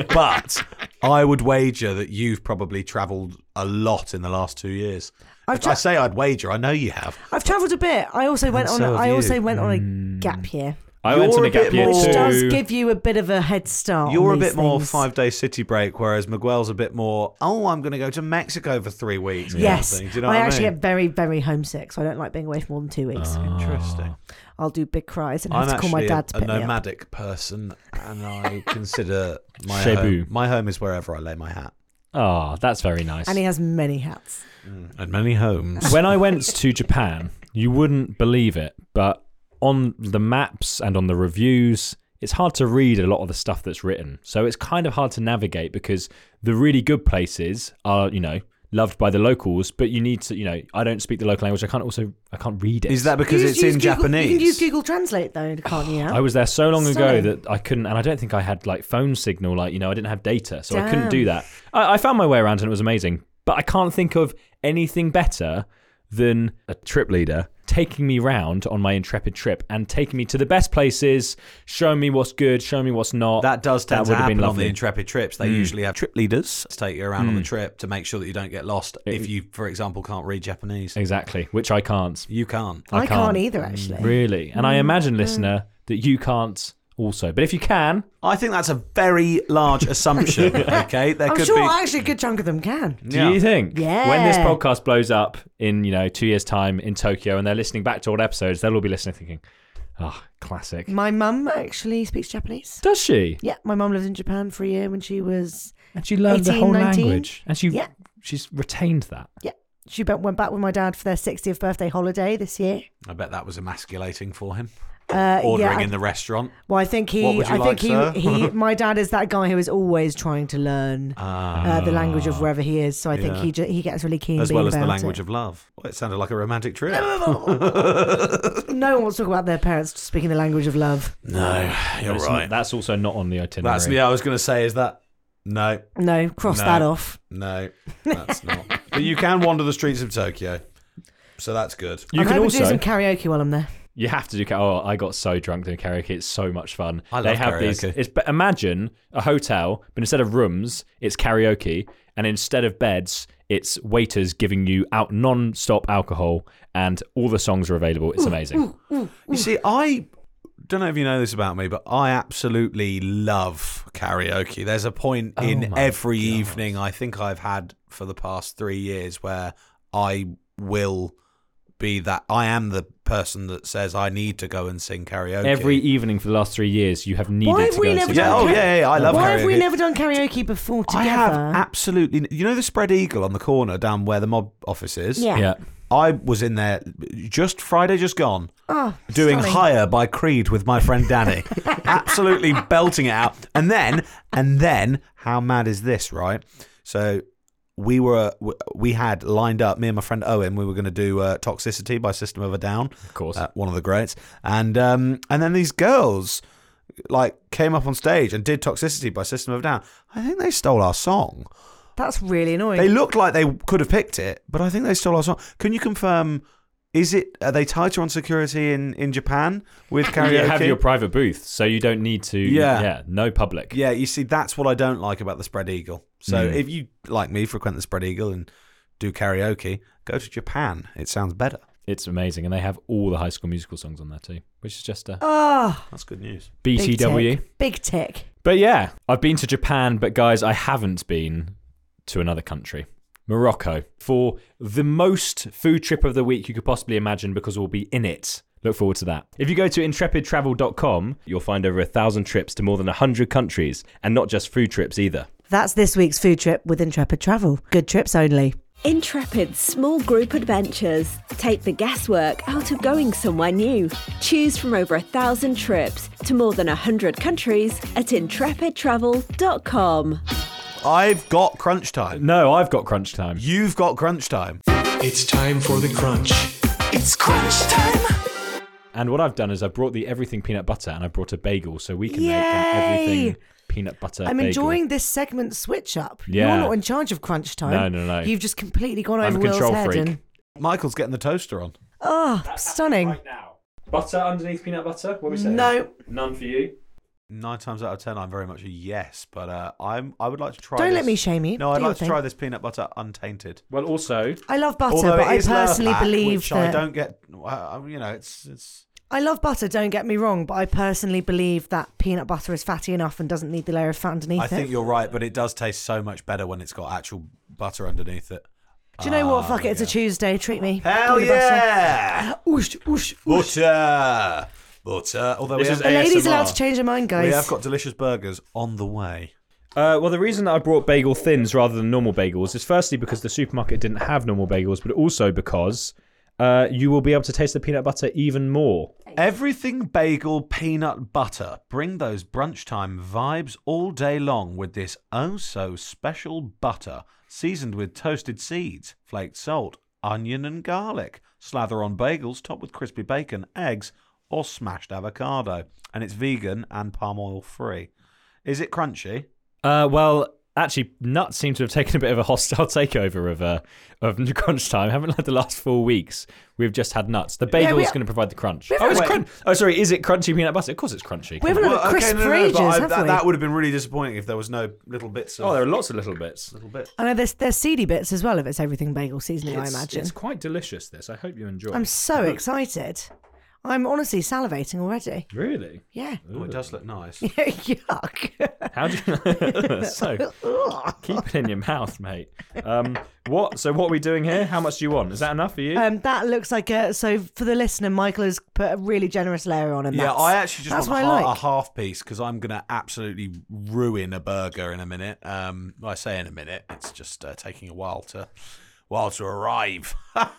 But I would wager that you've probably travelled a lot in the last 2 years. I say I'd wager. I know you have. I've travelled a bit. I also went on. so have I you. also went on a gap year, I went You're on a a gap bit year more- which too. does give you a bit of a head start. You're on a bit these more things. 5-day city break, whereas Miguel's a bit more, I'm going to go to Mexico for 3 weeks. kind of Yes, thing. Do you know I what actually I get very, very homesick, so I don't like being away for more than 2 weeks. Interesting. I'll do big cries and have I'm to call my actually dad to a pick me up. nomadic person, and I consider my Cebu. home. My home is wherever I lay my hat. Oh, that's very nice. And he has many hats. And many homes. When I went to Japan, you wouldn't believe it, but on the maps and on the reviews, it's hard to read a lot of the stuff that's written. So it's kind of hard to navigate because the really good places are, loved by the locals, but you need to, I don't speak the local language. I can't read it. Is that because You it's use in Google- Japanese? You can use Google Translate though, can't you? I was there so long ago Stunning. that I couldn't, and I don't think I had like phone signal, I didn't have data, so I couldn't Damn. do that. I found my way around and it was amazing, but I can't think of anything better than a trip leader taking me round on my Intrepid trip and taking me to the best places, showing me what's good, showing me what's not. That does tend to would have happen been on the lovely. Intrepid trips. They usually have trip leaders to take you around on the trip to make sure that you don't get lost if you, for example, can't read Japanese. Exactly, which I can't. You can't. I can't either, actually. Really. And I imagine, listener, that you can't also. But if you can, I think that's a very large assumption, okay? There I'm could sure be... actually a good chunk of them can. do you think? Yeah. When this podcast blows up in, 2 years' time in Tokyo and they're listening back to old episodes, they'll all be listening thinking, classic. My mum actually speaks Japanese. Does she? Yeah, my mum lived in Japan for a year when she was. And she learned the 18, whole 19? language. And Yeah. she's retained that. Yeah, she went back with my dad for their 60th birthday holiday this year. I bet that was emasculating for him. Yeah, Ordering in the restaurant. Well, I think What would you like, sir? my dad is that guy who is always trying to learn the language of wherever he is. So I think he gets really keen. As well as the about language it. of love. Well, it sounded like a romantic trip. No one wants to talk about their parents speaking the language of love. No, you're right. That's also not on the itinerary. I was going to say, is that... No, No, cross No. that off. no, that's not. But you can wander the streets of Tokyo. So that's good. You I'm can hoping to do also... some karaoke while I'm there. You have to do. I got so drunk doing karaoke. It's so much fun. I They love have karaoke. But imagine a hotel, but instead of rooms, it's karaoke, and instead of beds, it's waiters giving you out non-stop alcohol, and all the songs are available. It's amazing. You see, I don't know if you know this about me, but I absolutely love karaoke. There's a point in every evening I think I've had for the past 3 years where I will be that. I am the person that says I need to go and sing karaoke. Every evening for the last 3 years, you have needed Why to have we go and never sing done karaoke. I love Why karaoke. have we never done karaoke before together? I have absolutely. You know the Spread Eagle on the corner down where the mob office is? Yeah. Yeah. I was in there just Friday just gone. Oh, Doing stunning. Higher by Creed with my friend Danny. Absolutely belting it out. And then, how mad is this, right? So we had lined up, me and my friend Owen, we were going to do Toxicity by System of a Down. Of course. One of the greats. And then these girls came up on stage and did Toxicity by System of a Down. I think they stole our song. That's really annoying. They looked like they could have picked it, but I think they stole our song. Can you confirm, are they tighter on security in Japan with karaoke? You have your private booth, so you don't need to. Yeah. No public. Yeah, you see, that's what I don't like about the Spread Eagle. So if you, like me, frequent the Spread Eagle and do karaoke, go to Japan. It sounds better. It's amazing, and they have all the High School Musical songs on there too, which is just a Oh, That's good news. big BTW. tick. Big tick. But yeah, I've been to Japan, but guys, I haven't been to another country. Morocco, for the most food trip of the week you could possibly imagine, because we'll be in it. Look forward to that. If you go to intrepidtravel.com, you'll find over 1,000 trips to more than 100 countries, and not just food trips either. That's this week's food trip with Intrepid Travel. Good trips only. Intrepid's small group adventures. Take the guesswork out of going somewhere new. Choose from over 1,000 trips to more than 100 countries at intrepidtravel.com. I've got crunch time. No, I've got crunch time. You've got crunch time. It's time for the crunch. It's crunch time. And what I've done is I brought the everything peanut butter, and I brought a bagel so we can Yay! make an everything peanut butter I'm bagel. enjoying this segment switch up. Yeah. You're not in charge of crunch time. No. You've just completely gone I'm over a Will's control head. freak. And, Michael's getting the toaster on. oh, stunning. Right now. Butter underneath peanut butter? What are we saying? No. None for you? 9 times out of 10, I'm very much a yes, but I would like to try. Don't this. let me shame you. No, Do I'd your like to thing. try this peanut butter untainted. Well, also, I love butter, Although but it I is personally Lurpak, believe which that I don't get. It's. I love butter. Don't get me wrong, but I personally believe that peanut butter is fatty enough and doesn't need the layer of fat underneath I it. think you're right, but it does taste so much better when it's got actual butter underneath it. Do you know what? Fuck it. It's a Tuesday. Treat me. Hell Give me the butter. yeah! Oosh, oosh, oosh. Butter. Although This we is have, The lady's ASMR. allowed to change her mind, guys. we have got delicious burgers on the way. well, the reason that I brought bagel thins rather than normal bagels is firstly because the supermarket didn't have normal bagels, but also because you will be able to taste the peanut butter even more. Everything bagel peanut butter. Bring those brunch time vibes all day long with this oh so special butter, seasoned with toasted seeds, flaked salt, onion and garlic. Slather on bagels topped with crispy bacon, eggs, or smashed avocado. And it's vegan and palm oil free. Is it crunchy? Well, actually, nuts seem to have taken a bit of a hostile takeover of crunch time. Haven't like the last 4 weeks. We've just had nuts. The bagel is going to provide the crunch. we haven't- Sorry. Is it crunchy peanut butter? Of course, it's crunchy. We haven't had a crisp for ages, have we? that would have been really disappointing if there was no little bits of... Oh, there are lots of little bits. I know there's seedy bits as well if it's everything bagel seasoning, I imagine. It's quite delicious, this. I hope you enjoy. I'm so excited. I'm honestly salivating already. Really? Yeah. Oh, it does look nice. Yuck. How do you... So, keep it in your mouth, mate. What are we doing here? How much do you want? Is that enough for you? That looks like so for the listener, Michael has put a really generous layer on, and Yeah, I actually just want what I a like. half piece because I'm going to absolutely ruin a burger in a minute. I say in a minute, it's just taking a while to arrive.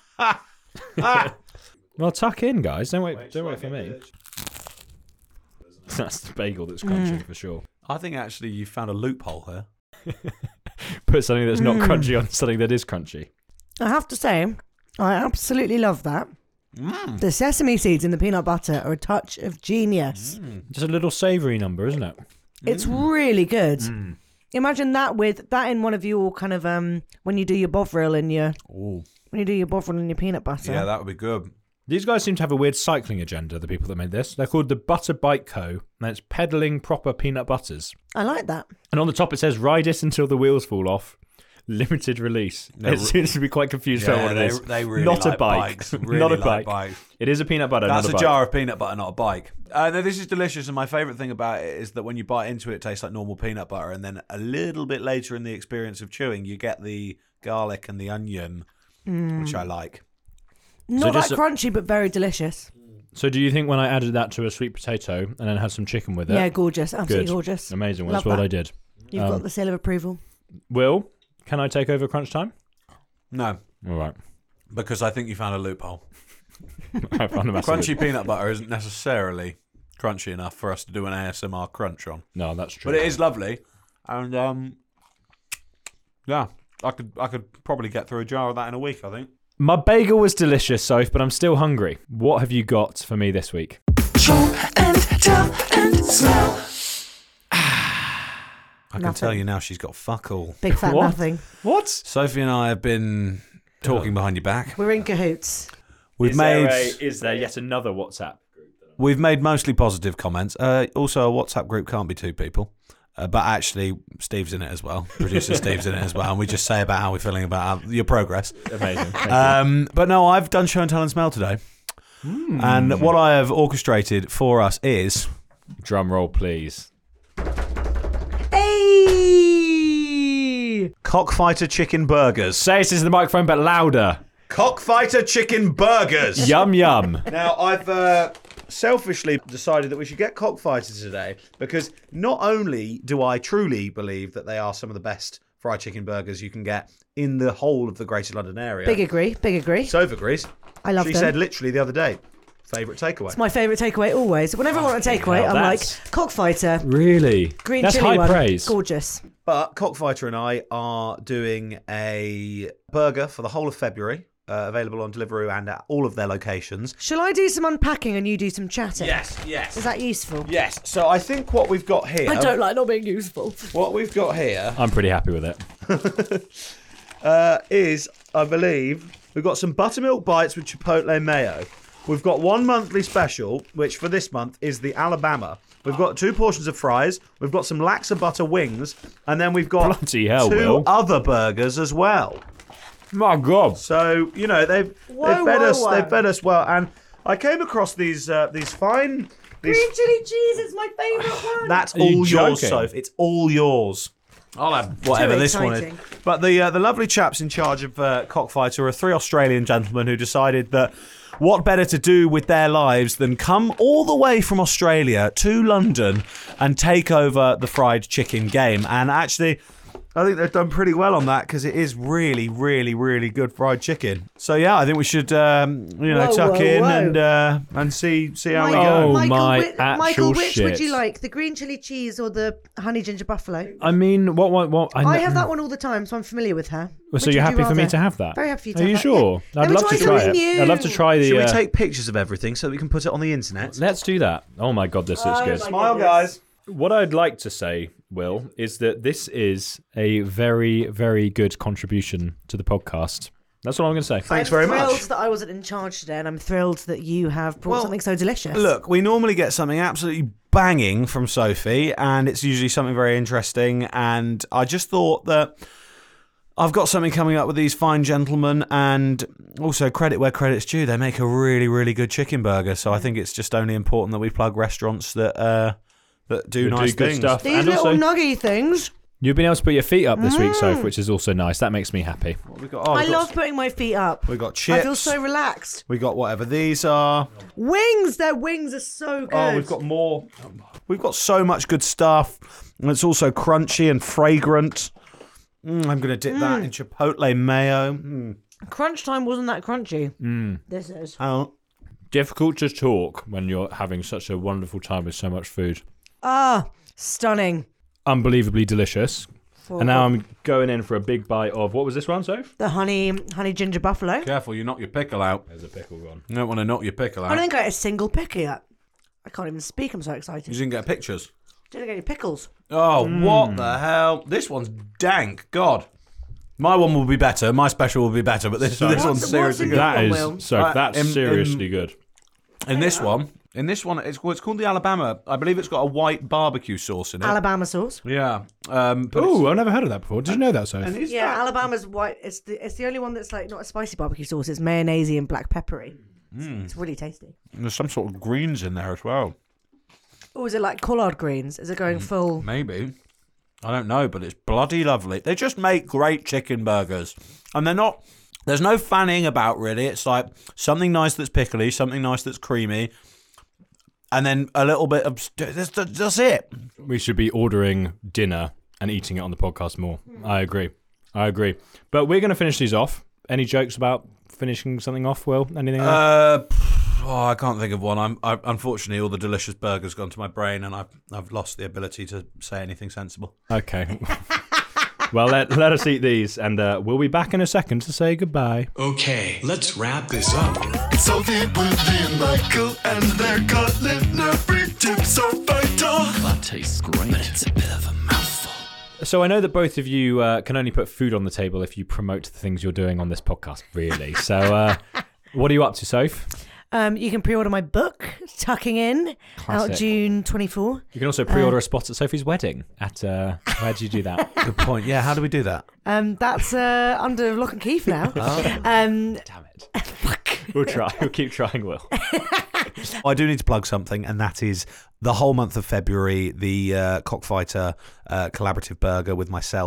Well, tuck in, guys. Don't wait for me. That's the bagel that's crunchy for sure. I think actually you found a loophole here. Put something that's not crunchy on something that is crunchy. I have to say, I absolutely love that. The sesame seeds in the peanut butter are a touch of genius. Just a little savoury number, isn't it? It's really good. Imagine that with that in one of your kind of when you do your bovril and your peanut butter. Yeah, that would be good. These guys seem to have a weird cycling agenda, the people that made this. They're called the Butter Bike Co. And it's peddling proper peanut butters. I like that. And on the top it says, ride it until the wheels fall off. Limited release. It seems to be quite confused about what it is. They really not like a bike. bikes. Really not a like bike. bikes. It is a peanut butter, That's not a a bike. jar of peanut butter, not a bike. No, this is delicious, and my favourite thing about it is that when you bite into it, it tastes like normal peanut butter, and then a little bit later in the experience of chewing, you get the garlic and the onion, which I like. Not that crunchy, but very delicious. So do you think when I added that to a sweet potato and then had some chicken with it? Yeah, gorgeous. Absolutely Good. gorgeous. Amazing. Well, Love that's what that. I did. You've got the seal of approval. Will, can I take over crunch time? No, All right. because I think you found a loophole. I found a massive... Crunchy peanut butter isn't necessarily crunchy enough for us to do an ASMR crunch on, No, that's true. but it is lovely, and yeah, I could probably get through a jar of that in a week. I think. My bagel was delicious, Soph, but I'm still hungry. What have you got for me this week? Show and tell and smell. I can tell you now, she's got fuck all. Big fat What? nothing. What? Sophie and I have been talking behind your back. We're in cahoots. We've Is there yet another WhatsApp? We've made mostly positive comments. Also, a WhatsApp group can't be 2 people. But actually, Steve's in it as well. Producer Steve's in it as well. And we just say about how we're feeling about your progress. Amazing. Thank you. But no, I've done show and tell and smell today. And what I have orchestrated for us is... Drum roll, please. Hey! Yay! Cockfighter chicken burgers. Say it into the microphone, but louder. Cockfighter chicken burgers. Yum, yum. Now, I've selfishly decided that we should get Cockfighter today because not only do I truly believe that they are some of the best fried chicken burgers you can get in the whole of the Greater London area. Big agree. Soph agrees. I love them. She said literally the other day, favourite takeaway. It's my favourite takeaway always. Whenever I want a takeaway, I'm like, Cockfighter. Really? Green That's chili high one. praise. Gorgeous. But Cockfighter and I are doing a burger for the whole of February, available on Deliveroo and at all of their locations. Shall I do some unpacking and you do some chatting? Yes. Is that useful? Yes. So I think what we've got here... I don't like not being useful. What we've got here... I'm pretty happy with it. is, I believe, we've got some buttermilk bites with chipotle mayo. We've got one monthly special, which for this month is the Alabama. We've got 2 portions of fries. We've got some Laxa butter wings. And then we've got Bloody hell, 2 Will. other burgers as well. My God. So, you know, they've fed us well. And I came across these fine... Green chili cheese is my favourite one. That's Are you all yours, joking? Soph. It's all yours. I'll have whatever this one is. exciting. But the lovely chaps in charge of Cockfighter are 3 Australian gentlemen who decided that what better to do with their lives than come all the way from Australia to London and take over the fried chicken game. And actually, I think they've done pretty well on that because it is really, really, really good fried chicken. So yeah, I think we should tuck in and see how we go. Michael, which shit. would you like? The green chili cheese or the honey ginger buffalo? I mean, what? I have that one all the time, so I'm familiar with her. Well, so Which you're would happy you for me rather? to have that? Very happy for you to Are have you that, sure? yeah. I'd Let me love to try try something it. new. I'd love to try the. Should we take pictures of everything so we can put it on the internet? Let's do that. Oh my God, this looks good. Smile, guys. What I'd like to say, Will, is that this is a very, very good contribution to the podcast. That's all I'm going to say. Thanks very much. I'm thrilled that I wasn't in charge today, and I'm thrilled that you have brought something so delicious. Look, we normally get something absolutely banging from Sophie, and it's usually something very interesting. And I just thought that I've got something coming up with these fine gentlemen, and also credit where credit's due. They make a really, really good chicken burger. So I think it's just only important that we plug restaurants that do nice good things. stuff. These And little also- nuggy things. You've been able to put your feet up this week, Soph, which is also nice. That makes me happy. We got, I love putting my feet up. We got chips. I feel so relaxed. We got whatever these are. Wings, their wings are so good. Oh, we've got more. We've got so much good stuff. And it's also crunchy and fragrant. I'm going to dip that in chipotle mayo. Crunch time wasn't that crunchy. This is. Oh, Difficult to talk when you're having such a wonderful time with so much food. Ah, stunning. Unbelievably delicious. And now I'm going in for a big bite of, what was this one, Soph? The honey ginger buffalo. careful, you knock your pickle out. There's a pickle gone. You don't want to knock your pickle I out. don't think I ate a single pickle yet. I can't even speak. I'm so excited. You didn't get pictures. Didn't get any pickles. Oh, what the hell? This one's dank. God. My one will be better. My special will be better, but this one's What's seriously in good. That Will. is, Soph, that's seriously good. In this one, it's called the Alabama. I believe it's got a white barbecue sauce in it. Alabama sauce. Yeah. Oh, I've never heard of that before. Did you know that, Soph? Yeah, Alabama's white. It's the only one that's like not a spicy barbecue sauce. It's mayonnaise and black peppery. It's really tasty. There's some sort of greens in there as well. Oh, is it like collard greens? Is it going full? Maybe. I don't know, but it's bloody lovely. They just make great chicken burgers. And they're not... There's no fanning about, really. It's like something nice that's pickly, something nice that's creamy, and then a little bit of... That's it. We should be ordering dinner and eating it on the podcast more. I agree. But we're going to finish these off. Any jokes about finishing something off, Will? Anything like I can't think of one. Unfortunately, all the delicious burgers gone to my brain, and I've lost the ability to say anything sensible. Okay. Well, let us eat these, and we'll be back in a second to say goodbye. Okay, let's wrap this up. It's Sophie, Willie, and Michael, and their culinary tips are vital. That tastes great. But it's a bit of a mouthful. So I know that both of you can only put food on the table if you promote the things you're doing on this podcast, really. So what are you up to, Soph? You can pre-order my book, Tucking In, Classic. out June 24. You can also pre-order a spot at Sophie's wedding. Where'd you do that? Good point. Yeah, how do we do that? That's under lock and key for now. Damn it. We'll try. We'll keep trying, Will. I do need to plug something, and that is the whole month of February, the Cockfighter collaborative burger with myself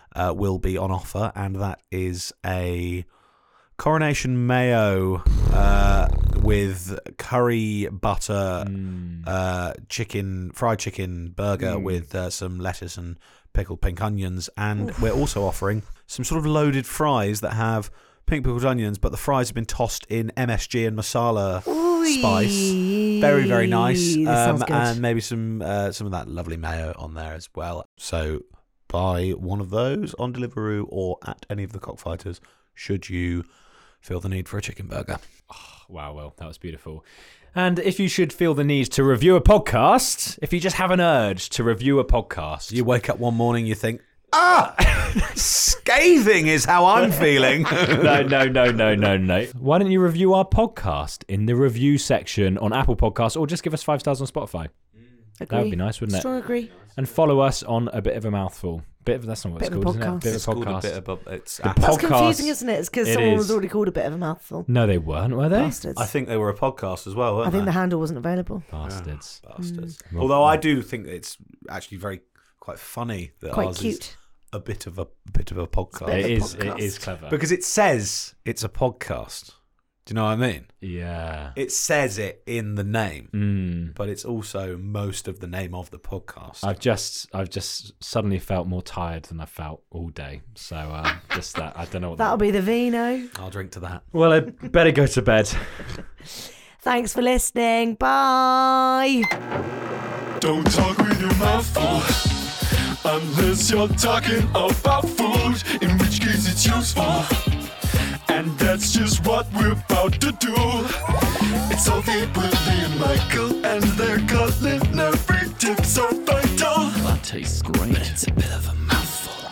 will be on offer, and that is a coronation mayo with curry butter fried chicken burger with some lettuce and pickled pink onions, and we're also offering some sort of loaded fries that have pink pickled onions, but the fries have been tossed in MSG and masala spice. Very, very nice. Sounds good. And maybe some of that lovely mayo on there as well. So buy one of those on Deliveroo or at any of the cockfighters should you feel the need for a chicken burger. Wow, well, that was beautiful. And if you should feel the need to review a podcast, if you just have an urge to review a podcast. You wake up one morning, you think, scathing is how I'm feeling. No. Why don't you review our podcast in the review section on Apple Podcasts, or just give us 5 stars on Spotify? Agree. That would be nice, wouldn't it? Strong agree. And follow us on A Bit of a Mouthful. That's not what it's Bit of a called, isn't it? podcast. Bit It's of a called a podcast. bit above. It's The That's podcast. confusing, isn't it? It's because It someone is. was already called A Bit of a Mouthful. No, they weren't, were they? Bastards. I think they were a podcast as well, weren't I think the they? handle wasn't available. Bastards. Bastards. Although I do think that it's actually quite funny that Quite ours cute. is a bit of a podcast. Bit It of a podcast. is clever. Because it says it's a podcast. Do you know what I mean? Yeah. It says it in the name, Mm. but it's also most of the name of the podcast. I've just suddenly felt more tired than I felt all day. So just that, I don't know what That'll be the vino. I'll drink to that. Well, I better go to bed. Thanks for listening. Bye. Don't talk with your mouth full unless you're talking about food, in which case it's useful. And that's just what we're about to do. It's all the Willie and Michael, and their culinary tips are vital. That tastes great. But it's a bit of a mouthful.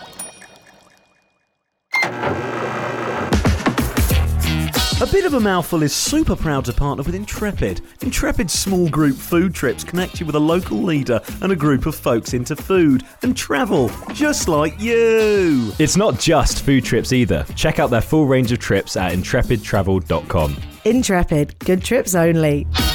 A Bit of a Mouthful is super proud to partner with Intrepid. Intrepid's small group food trips connect you with a local leader and a group of folks into food and travel, just like you. It's not just food trips either. Check out their full range of trips at intrepidtravel.com. Intrepid. Good trips only.